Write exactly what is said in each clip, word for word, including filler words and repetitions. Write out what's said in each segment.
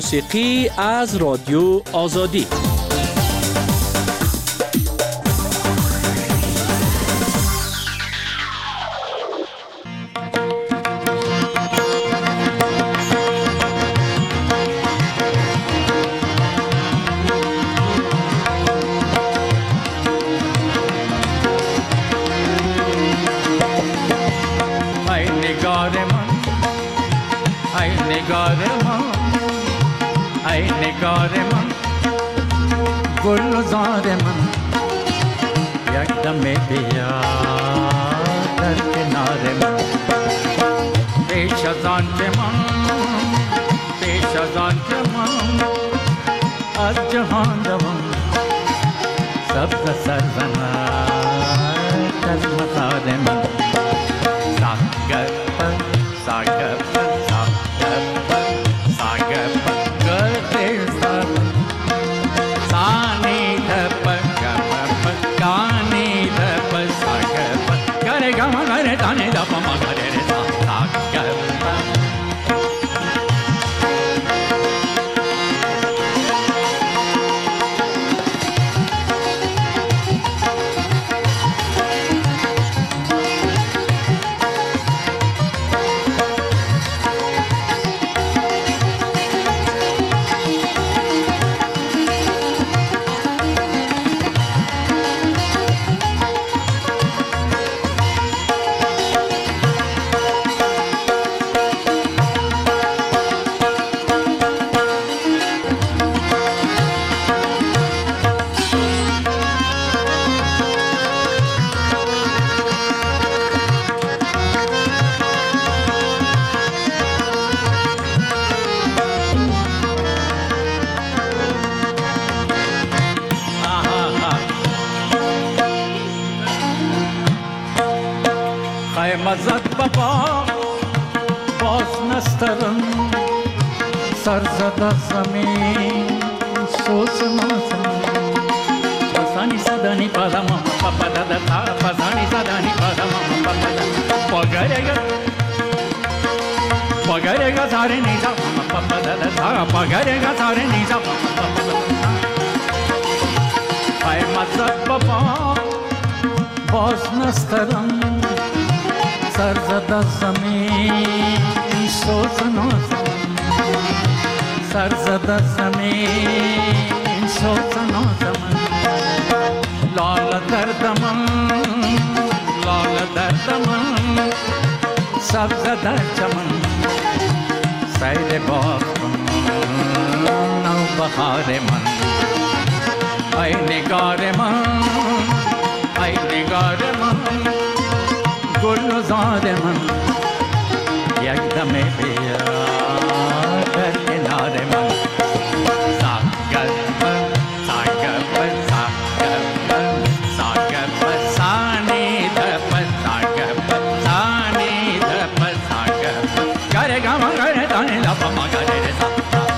موسیقی از رادیو آزادی. نگار من گلزار من یک دم بیا در کنار من پیش از آن که من پیش از آن که من از جهان روم سبز سرزند از مزار من ساگرپن ساگرپن ساگرپن ساگرپن مزد بابا باز نسترم سر زده زمین سوز مازم پسانی زدانی پادم پاپا دادا تا پسانی زدانی پادم پاپا دادا پاگرگا پاگرگا ساره نیزا پاپا دادا تا پاگرگا ساره نیزا پاپا دادا های مزد بابا باز نسترم سر زده زمین سوز نازم سر زده زمین سوز نازم لال دردم لال دردم سبز در چمن سیر باغ نو بهار من ای نگار من ای نگار من گلزار من یک دم بیا در کنار من ساگرپن ساگرپن ساگرپن ساگرپن سانی درپن ساگرپن سانی درپن ساگرپن گره گما گره دانی لپا ما گره ساگرپن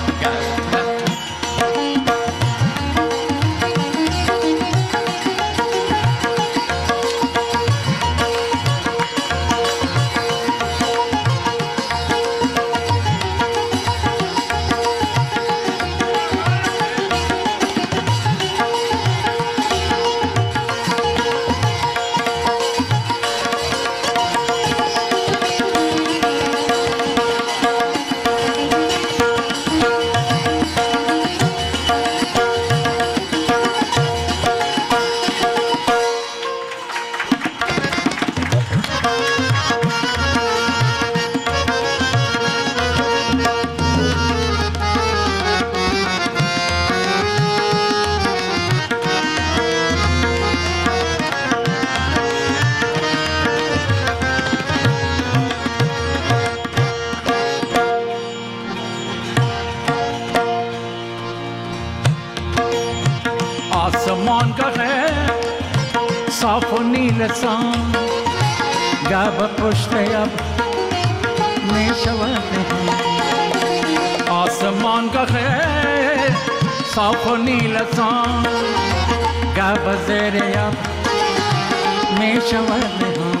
आसमान का है साफ नील सान गब पुष्ट अब में शवते हैं आसमान का है साफ नील सान गब ज़ेरे अब में शवते हैं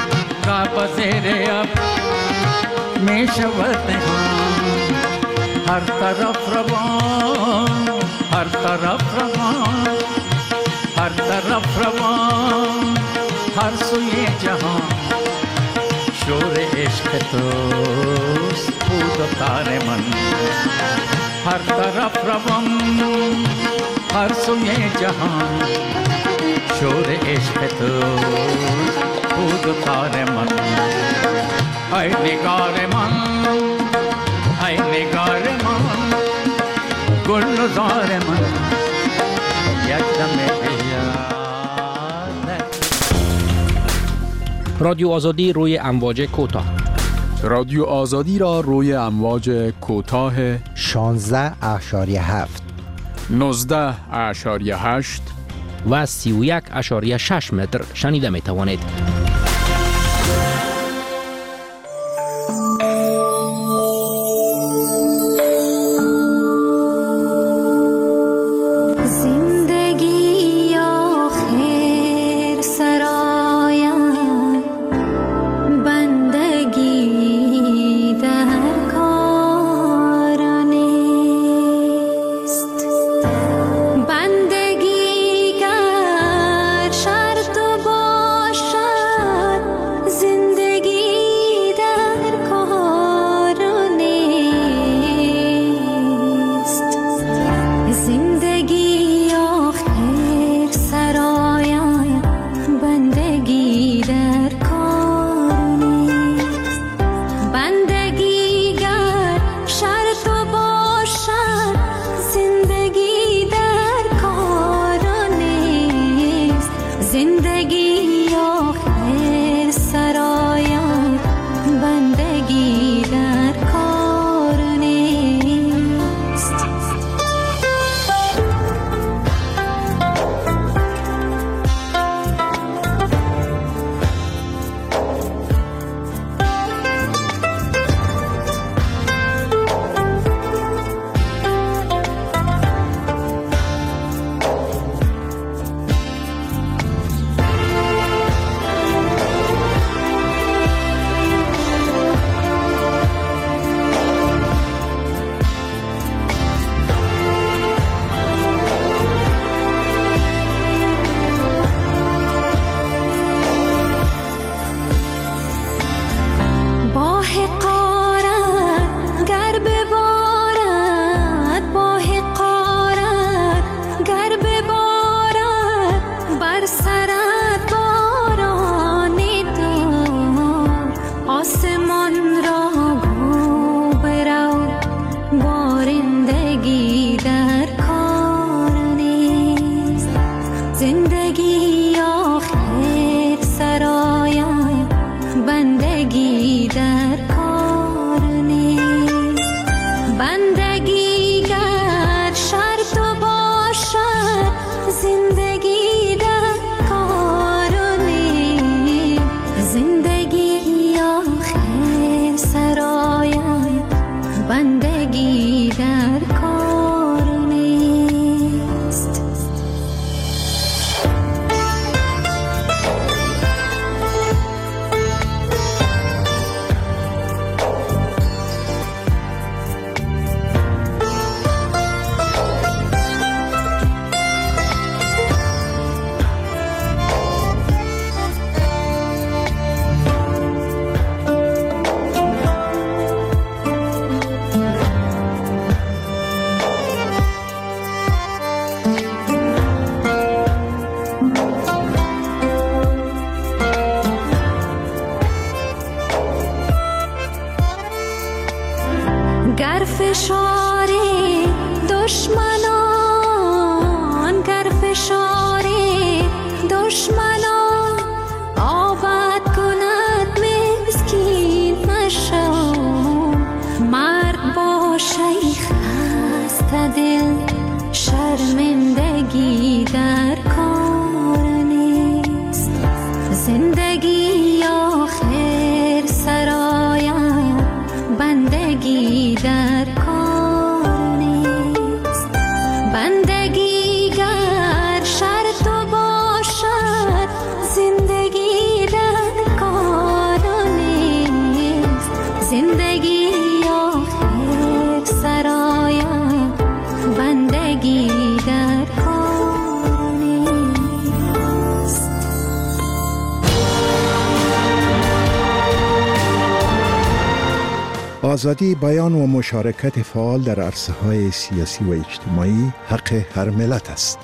गब ज़ेरे अब में शवते हैं هر طرف روان، هر طرف روان، هر طرف روان، هر سوی جهان شور عشق توست بود و تار من. هر طرف روان، هر سوی جهان شور عشق توست بود و تار من. ای نگار من، ای نگار من، گل و زار من، یک دم بیاد. رادیو آزادی روی امواج کوتاه. رادیو آزادی را روی امواج کوتاه شانزده اشاریه هفت، نوزده اشاریه هشت و سی و یک اشاریه شش متر شنیده می توانید. زندگی آخر سرا آزادی بیان و مشارکت فعال در عرصه‌های سیاسی و اجتماعی حق هر ملت است.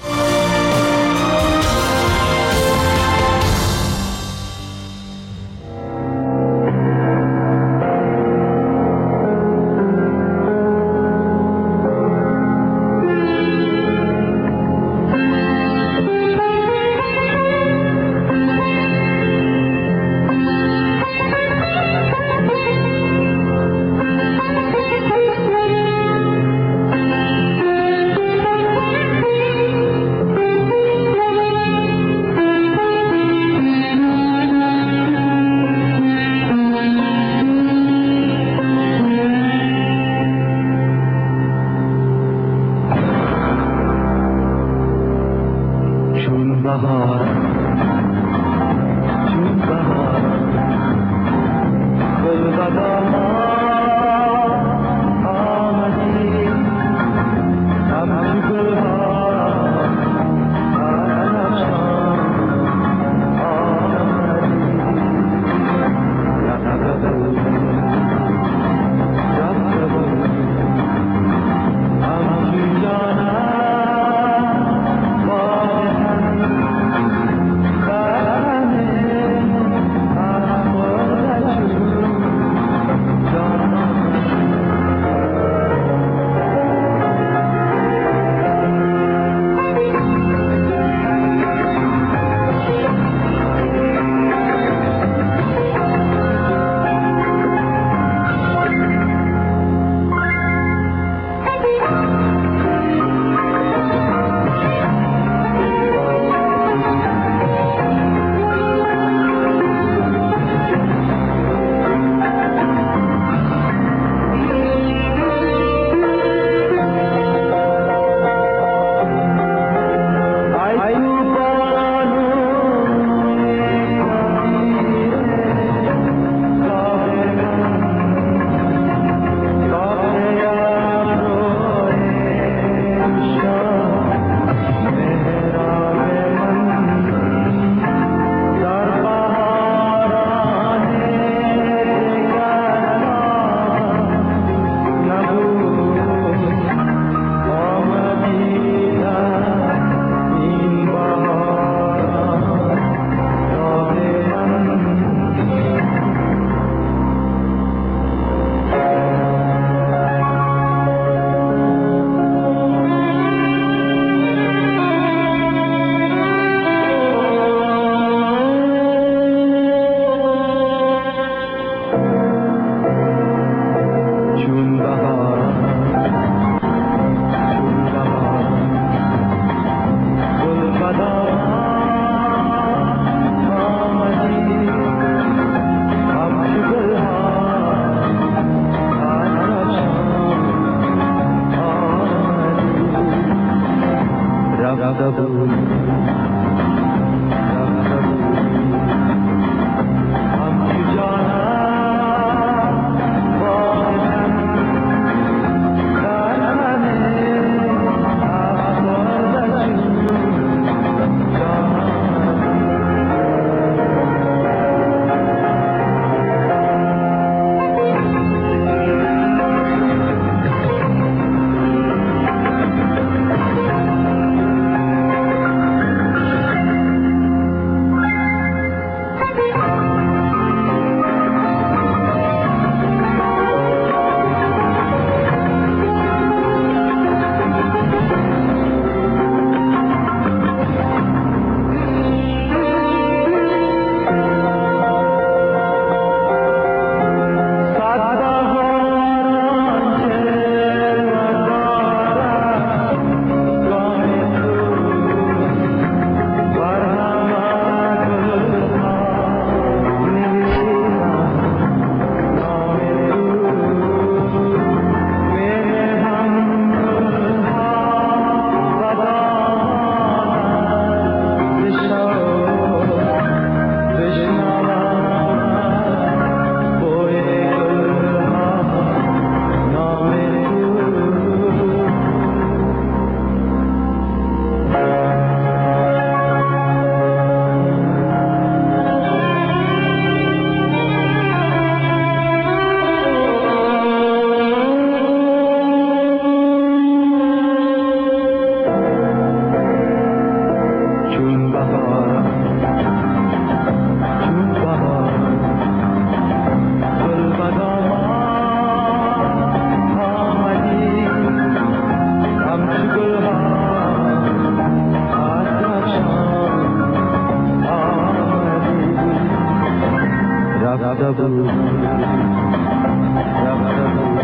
بود رفته بود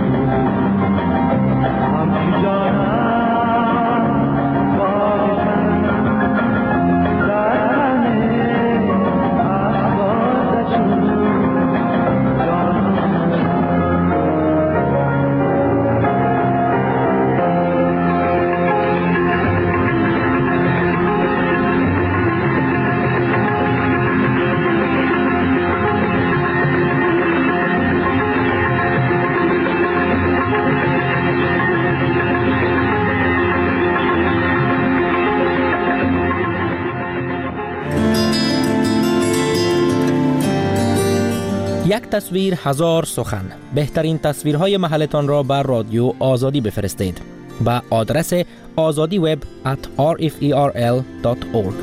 همچی جانم باید در همه افراد چون یک تصویر هزار سخن. بهترین تصویرهای محلتان را بر رادیو آزادی بفرستید به آدرس آزادی وب ات آر اف ای آر ال دات اورگ.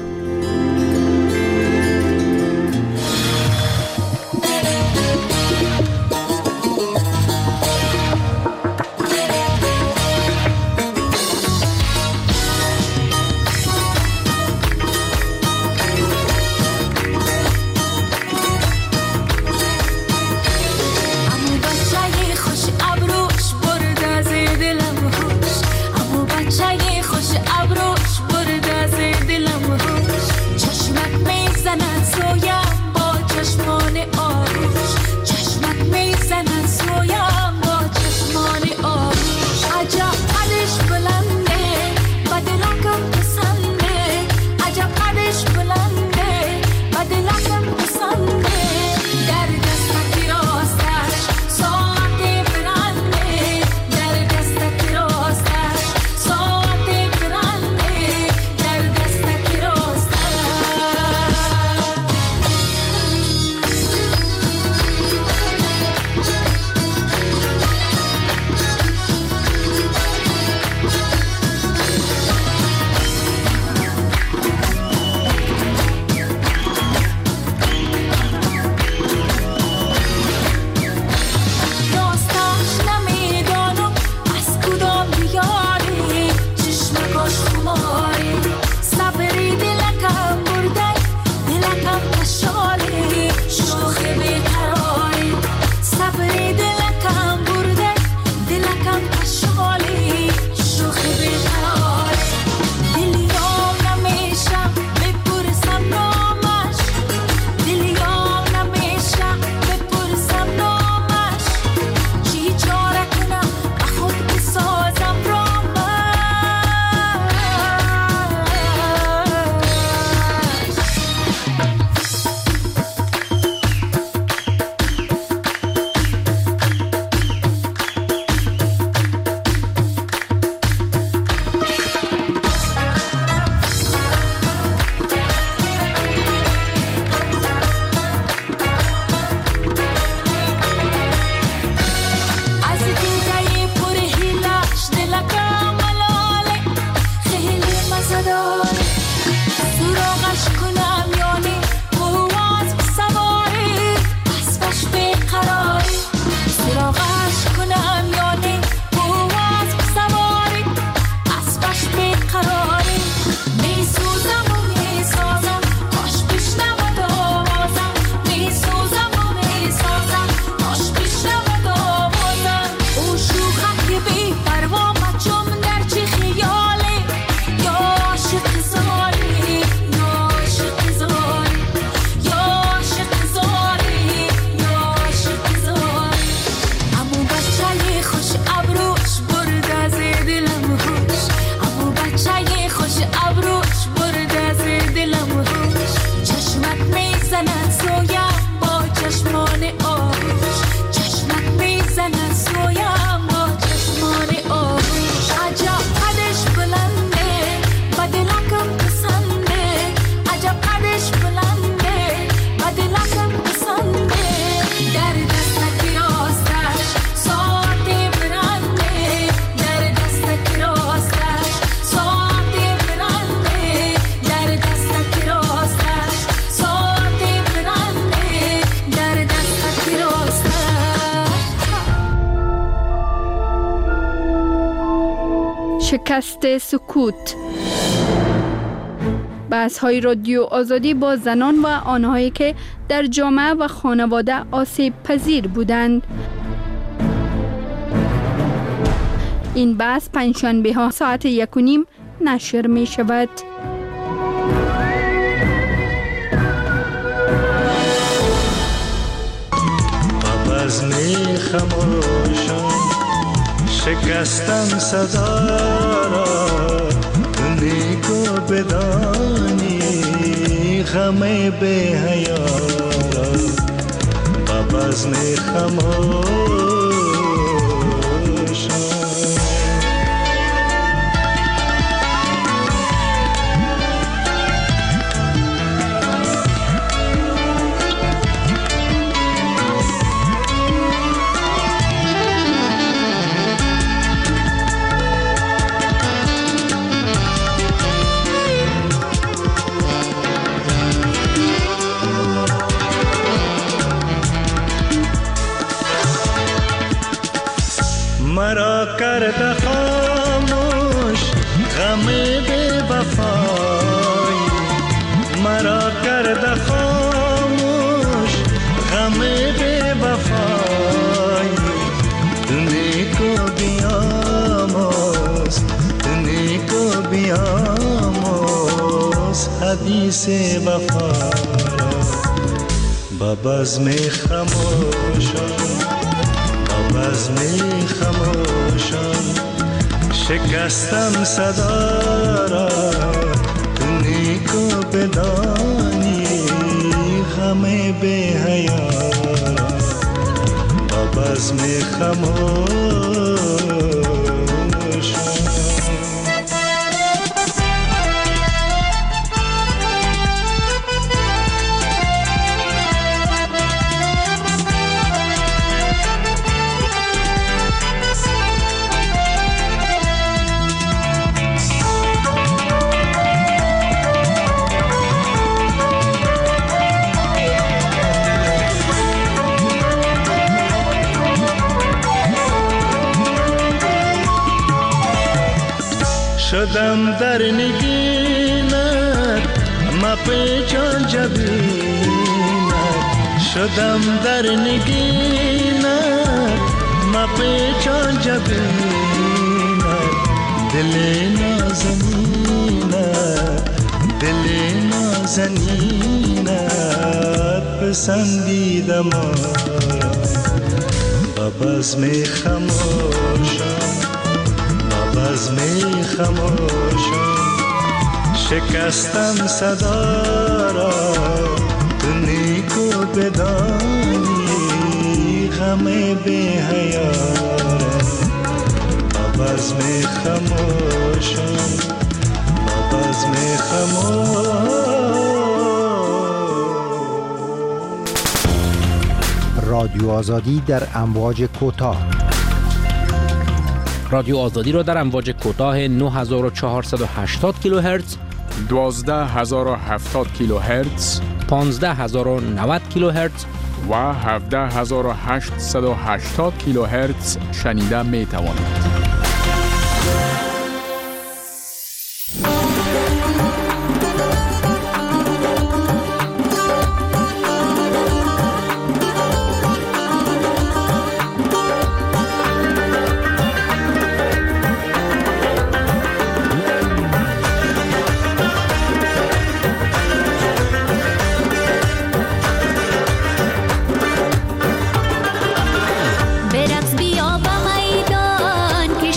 شکست سکوت. بحث‌های رادیو آزادی با زنان و آنهایی که در جامعه و خانواده آسیب پذیر بودند. این بحث پنجشنبه ها ساعت یک و نیم نشر می شود. بزم خموشان شکستم صدا را، نیکو بدانی غم به حیا را. بزم خموشان مرا کرد خاموش غم بی وفای، مرا کرد خاموش غم بی وفای. نیکو بیاموز نیکو بیاموز حدیث وفا را. با بزم خموشان بزم خموشان شکستم صدا را، نیکو بدانی غم به حیا را. با بزم خموشان شدم در نگینت ما پیچان جبینت، شدم در نگینت ما پیچان جبینت. دل نازنینت دل نازنینت پسندیدم آرا. با بزم خموشان بزم خموشان شکستم صدا را، نیکو بدانی غم به حیا را. با بزم خموشان با بزم خموشان. رادیو آزادی در امواج کوتاه. رادیو آزادی را در امواج کوتاه نه هزار و چهارصد و هشتاد کیلوهرتز، دوازده هزار و هفتاد کیلوهرتز، پانزده هزار و نود کیلوهرتز و هفده هزار و هشتصد و هشتاد کیلوهرتز شنیده می توانید. برقص بیا به میدان که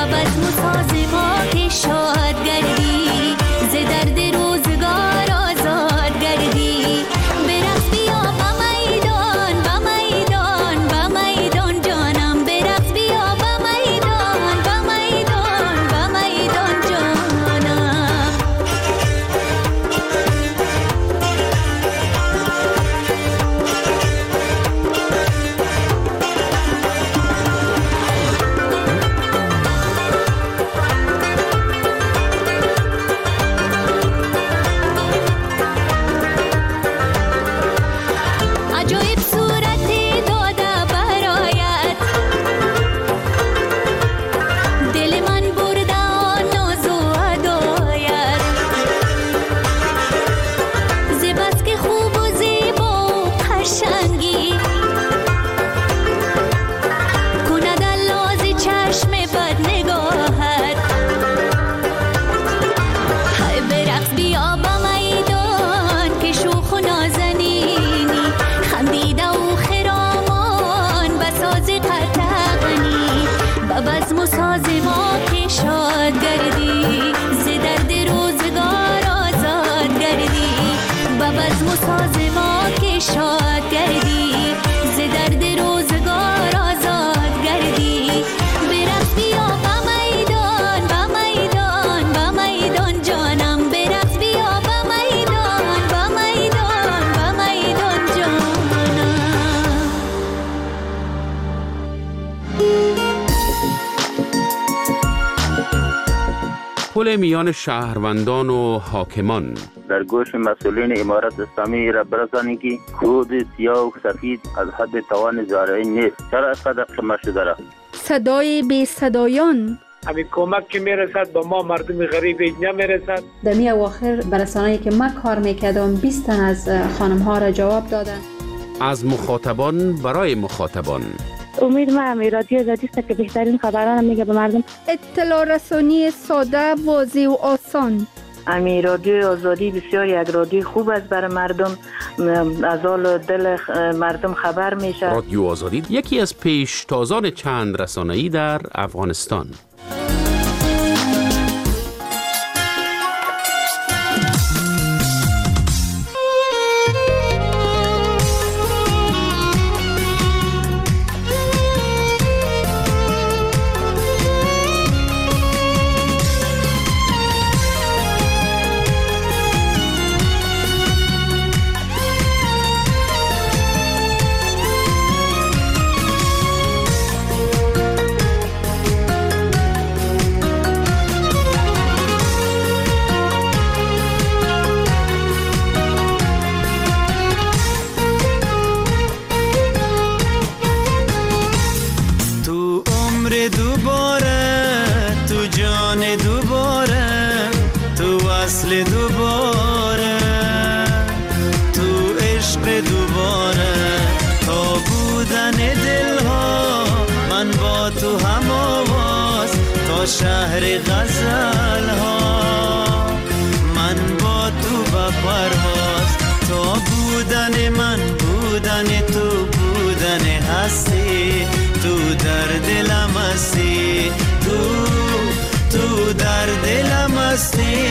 بزم و ساز ما که شاد گردی ز درد روزگار آزاد گردی برقص بیا با میدان با میدان با میدان جانم برقص بیا با میدان با میدان با میدان جانم عجایب صورت داده برایت دل من برده آن ناز و هدایت ز بس که خوب و زیبا و قشنگی کند الاز چشم بد نگاهت های برقص بیا با میدان که شوخ و نازنینی خندیده و خرامان بساز قطغنی با بزم و ساز ما که شاد گردی ز درد روزگار آزاد گردی با بزم و ساز ما که شاد گردی ز درد روزگار آزاد گردی برقص بیا با میدان با میدان با میدان جانم برقص بیا با میدان با میدان با میدان جانم پل میان شهروندان و حاکمان در گوش مسئولین امارت اسلامی را برسانید که کود سیاه و سفید از حد توان زارعی نیست. چرا اینقدر قمه شده را؟ صدای بی صدایان همین کمک که میرسد به ما مردم غریب اینجا میرسد. در می اواخر برسانه‌ای که من کار میکردم بیست تن از خانم ها را جواب دادن. از مخاطبان برای مخاطبان امید ما هم رادیو آزادی است که بهترین خبران میگه به مردم. اطلاع رسانی ساده، واضح و آسان. امی رادیو آزادی بسیار یک رادیو خوب است برای مردم، از حال دل مردم خبر میشه. رادیو آزادی یکی از پیشتازان چند رسانه‌ای در افغانستان. شهر غزل ها من با تو با پرواز، تو بودن من بودن تو بودن هستی، تو در دلم هستی، تو تو در دلم هستی.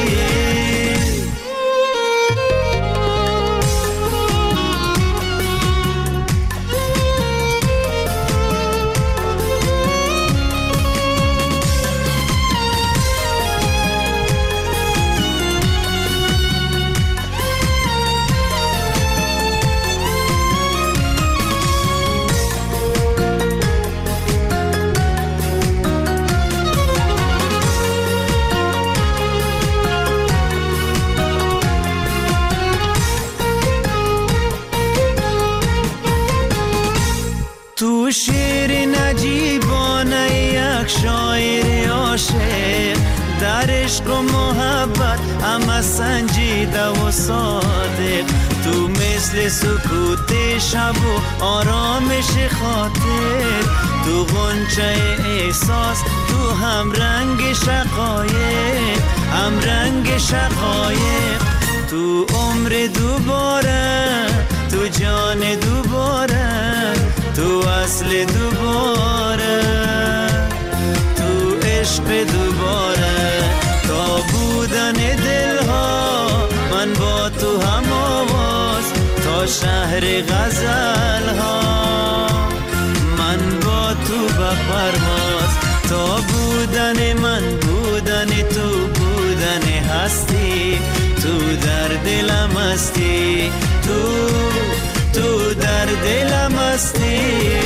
تو شعر نجیبانه یک شاعر عاشق، در عشق و محبت همه سنجیده و صادق، تو مثل سکوت شب و آرامش خاطر، تو غنچه احساس، تو هم رنگ شقایق، هم رنگ شقایق، تو عمر دوباره، تو جان دوباره، تو اصل دوباره، تو عشق عشق دوباره تا بودن دلها من با تو هم آواز تا شهر غزل ها من با تو به پرواز تا بودن من بودن تو بودن هستی تو در دلم هستی تو تو در دلم هستی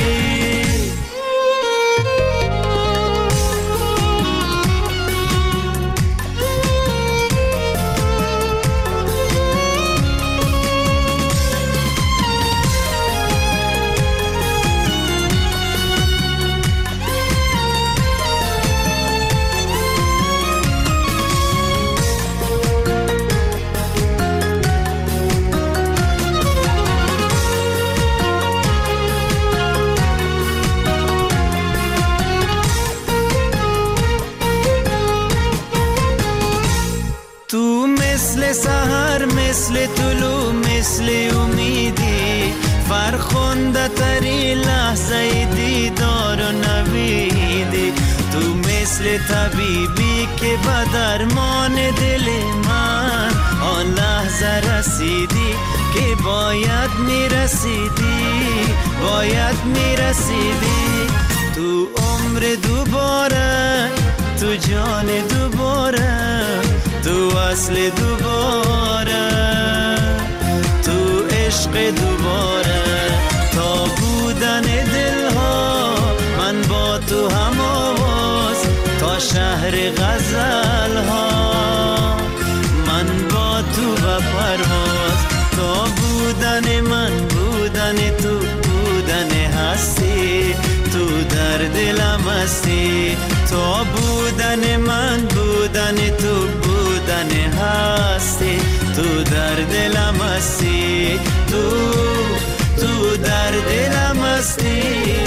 سحر مثل طلوع مثل امیدی فرخنده تری لحظه دیدار و نویدی تو مثل طبیبی که به درمان دل من آن لحظه رسیدی که باید میرسیدی باید میرسیدی تو عمر دوباره تو جان دوباره تو اصل دوباره تو عشق دوباره تا بودن دلها من با تو هم آواز تا شهر غزل ها من با تو به پرواز تا بودن من بودن تو بودن هستی تو در دلم هستی تا بودن من بودن تو بودن هستی تو در دلم هستی تو تو در دلم هستی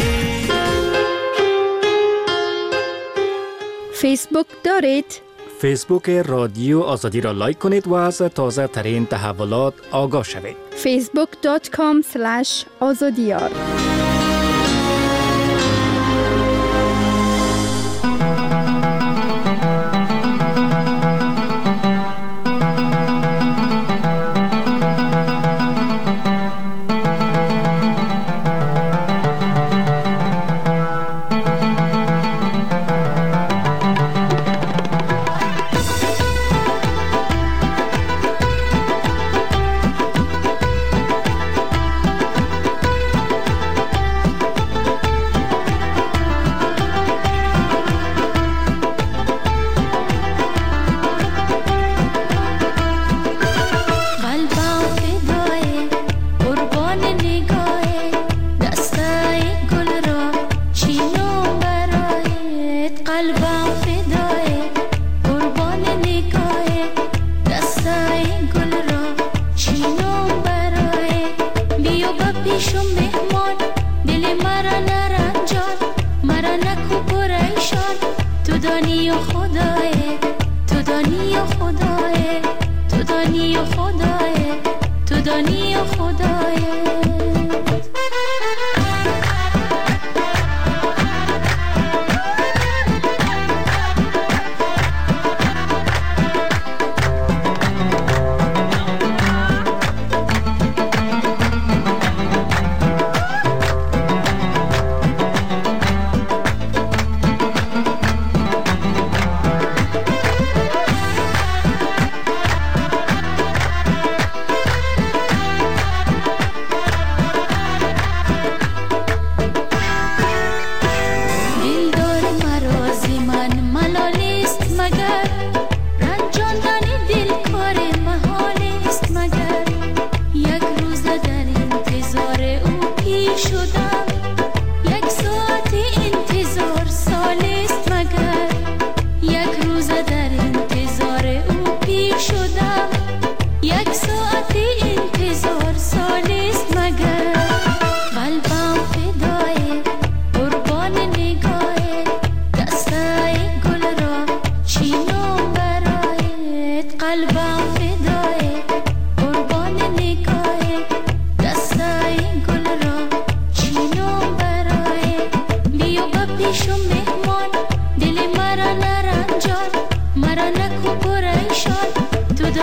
فیسبوک دارید؟ فیسبوک رادیو آزادی را لایک کنید و از تازه ترین تحولات آگاه شوید. فیسبوک دات کام اسلش آزادیار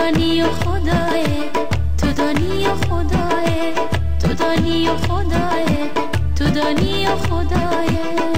دانی و خدای، تو دانی و خدای، تو دانی و خدای، تو دانی و خدای.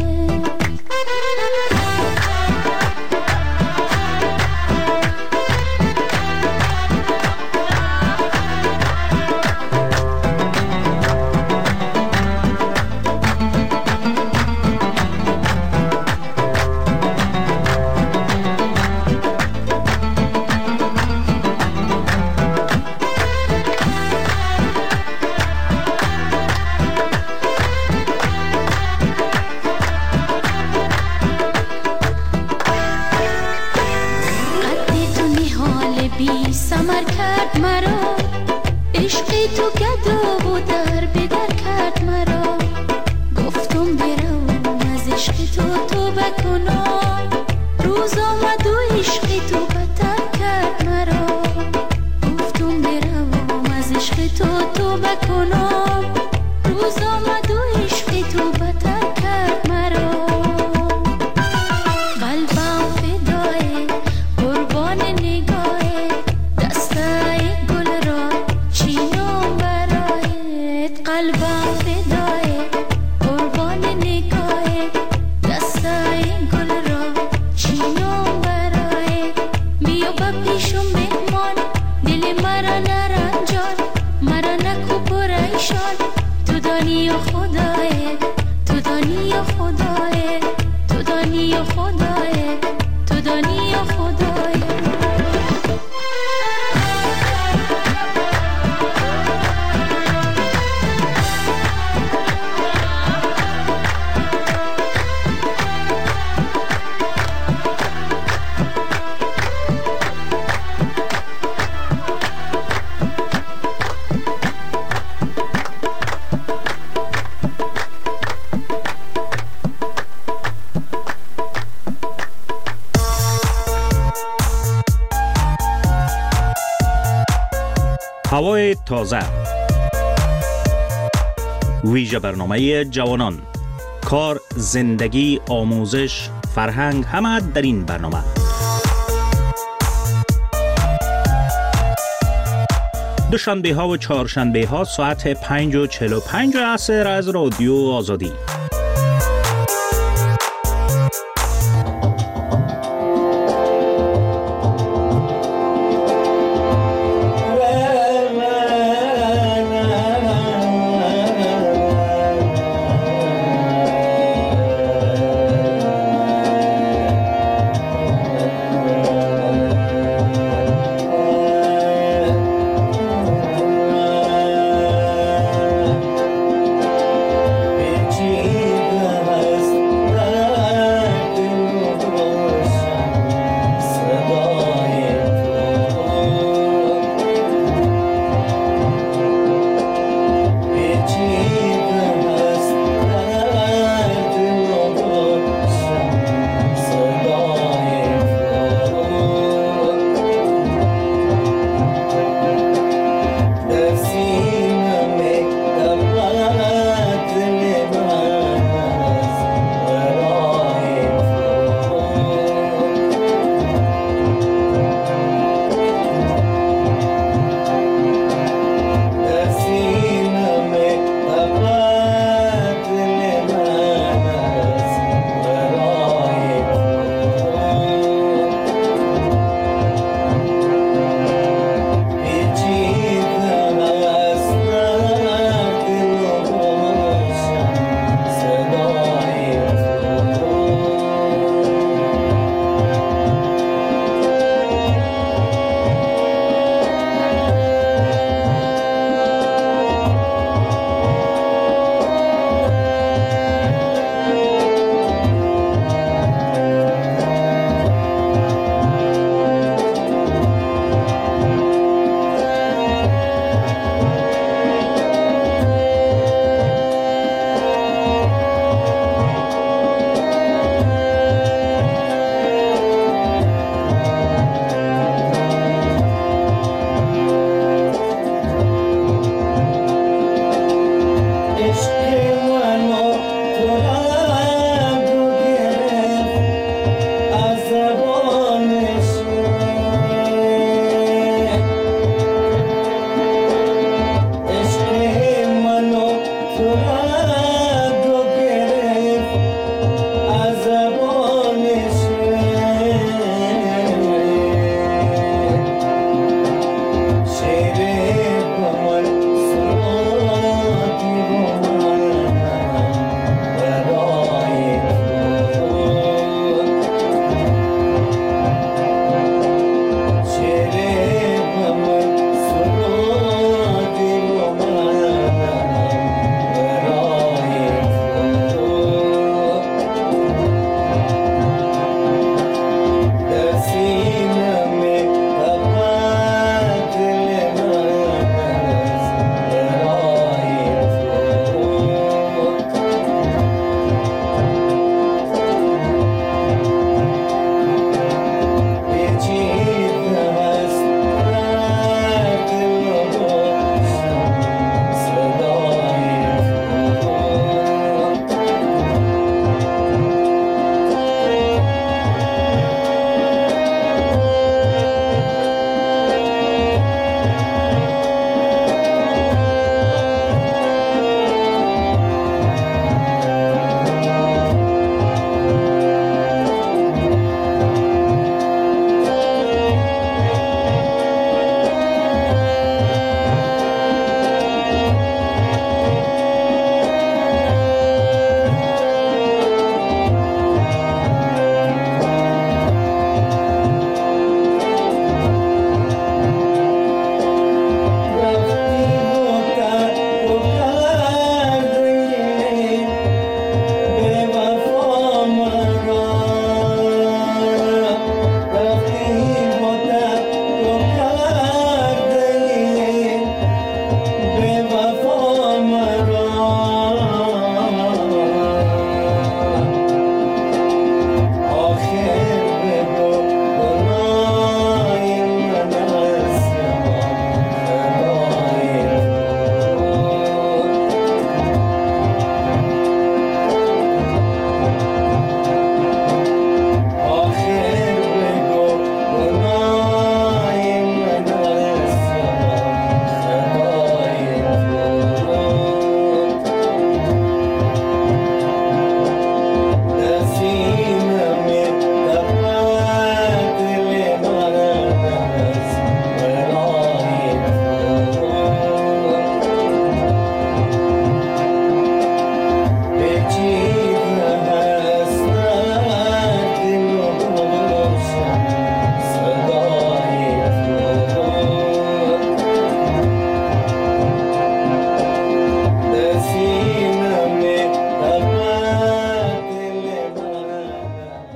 سمر کرد مرا، عشقی تو گدو و در بدر کرد مرا. گفتم برم از عشق تو توبه کنم، روز آمد و عشقی تو بتر کرد مرا. گفتم برم از عشق تو توبه کنم، روز آمد و عشقی تو بتر کرد مرا. قلبم فدای قربان نگاه، قلبم فدای قربان نگاه، دستای گل را چینم برای. بیا با پیشم مهمان، دل مرا نرنجان، مرا نکو پریشان. تو دانی و خدای، تو دانی و خدای، تو دانی و خدای، تو دانی و خدای. هوای تازه، ویژه برنامه جوانان، کار، زندگی، آموزش، فرهنگ، همه در این برنامه. دوشنبه ها و چهارشنبه ها ساعت پنج و چهل و پنج عصر از رادیو آزادی.